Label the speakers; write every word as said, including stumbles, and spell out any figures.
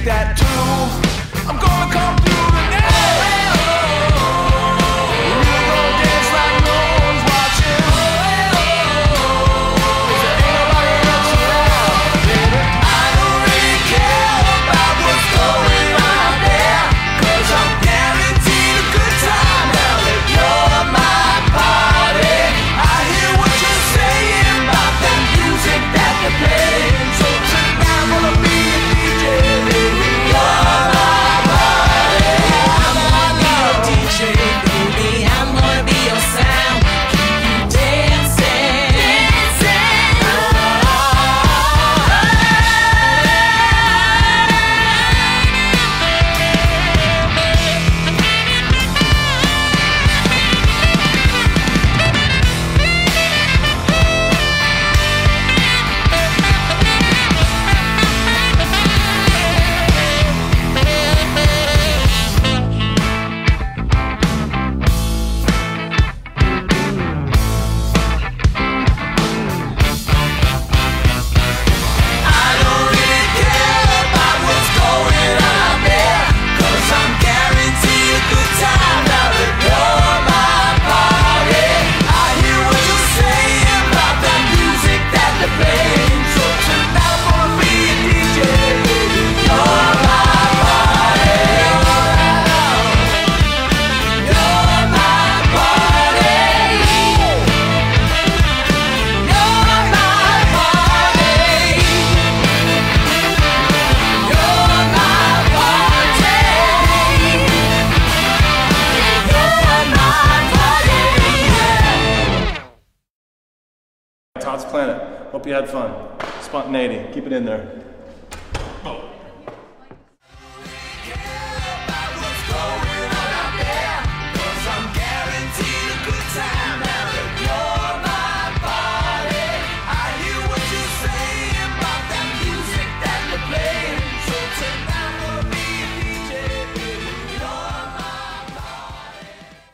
Speaker 1: take that too. I'm gonna come through tonight. We're gonna dance like no one's watching. 'Cause there ain't nobody else around, baby. I don't really care about what's going on there, 'cause I'm guaranteed a good time now that you're my party. I hear what you're saying about the music that you're playing, so tonight I'm gonna be a D J, baby. You're my party. I'm gonna be your D J, baby. I'm gonna be your sound. Keep you dancing, dancing. I don't really care about what's going on there, 'cause I'm guaranteed a good time now that you're my party. I hear what you're saying about the music that they're playing, so tonight I'm gonna be a D J, baby. You're my party. You're my party. You're my party. You're my party. You're my party.
Speaker 2: Todd's Planet. Hope you had fun. Spontaneity. Keep it in there.